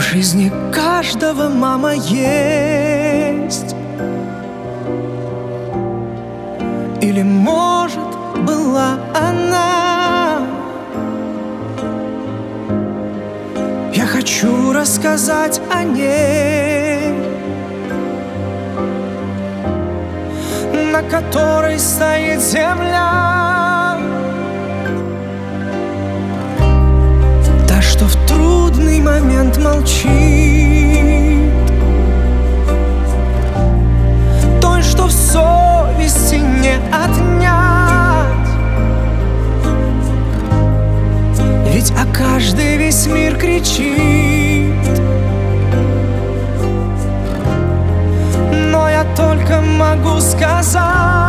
жизни каждого мама есть. Или, может, была она. Я хочу рассказать о ней, на которой стоит земля, та, что в трудный момент молчит, той, что в совести не отнять. Ведь о каждой весь мир кричит, но я только могу сказать: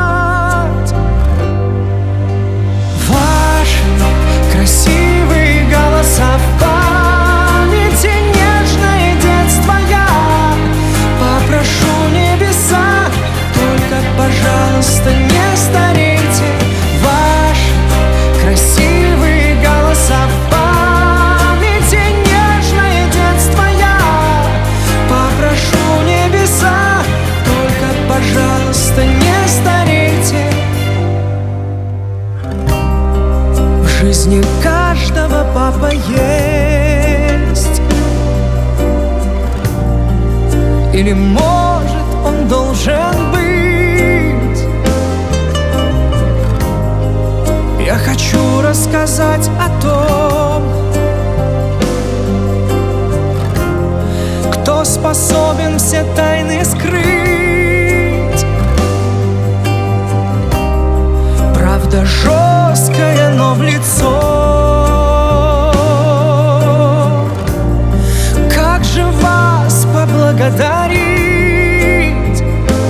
ваши красивые голоса в памяти, нежное детство я попрошу небеса, только, пожалуйста, не старейте. Ваши красивые голоса в памяти, нежное детство я попрошу небеса, только, пожалуйста, не старейте. В жизни каждого папа есть. Или, может, он должен быть. Я хочу рассказать о том, кто способен все тайны скрыть. Правда жесткая, но в лицо. Как же вас поблагодарить?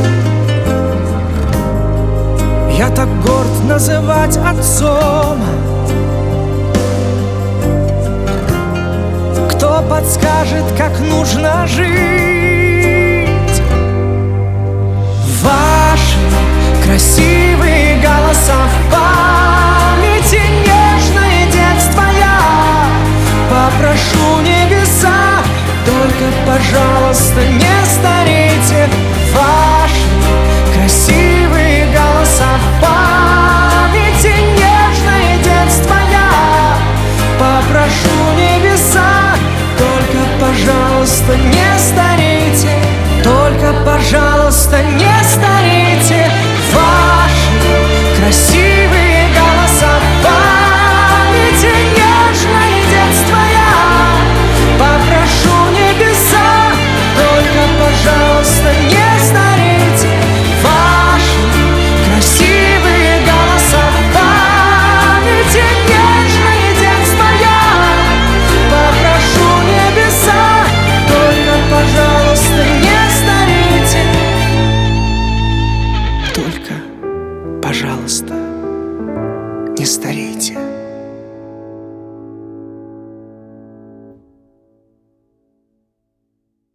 Я так горд называть отцом. Кто подскажет, как нужно жить? Ваши красивые голоса в памяти, нежное детство я попрошу небеса, только, пожалуйста, не старейте. Ваши красивые голоса в памяти, нежное детство я попрошу небеса, только, пожалуйста, не старейте, только, пожалуйста, не старейте. Ваши красивые голоса в памяти, нежное детство я попрошу небеса, только, пожалуйста, не старейте. Ваши красивые голоса в памяти, нежное детство я попрошу небеса, только, пожалуйста, не старейте. Только, пожалуйста, не старейте.